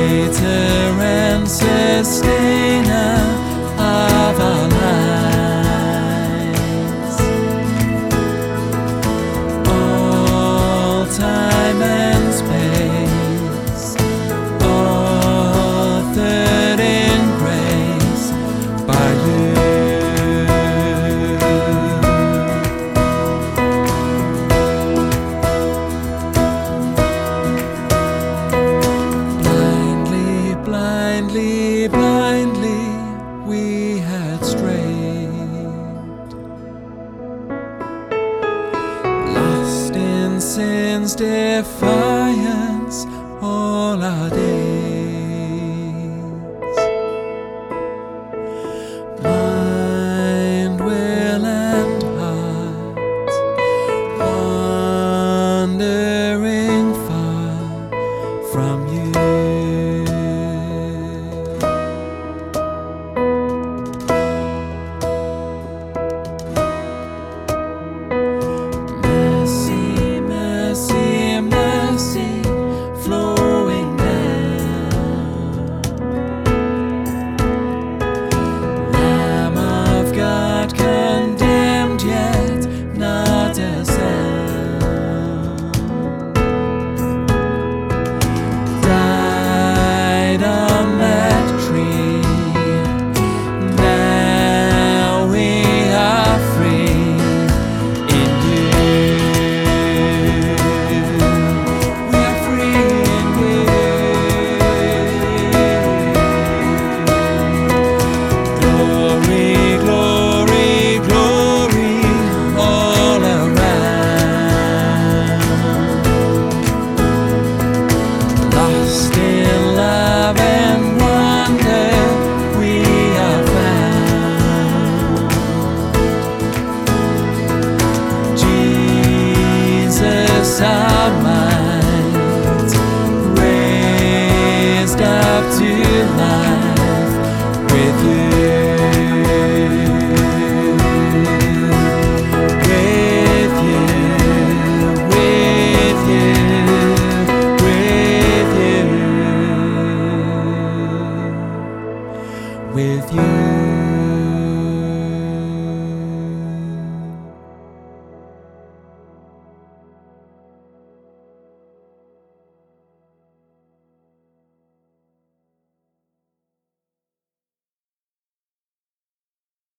and sustainer of our lives. All time and space, authored in grace by you. Blindly we had strayed, lost in sin's defiance all our days. Mind, will and heart wandering far from you. Our minds raised up to life.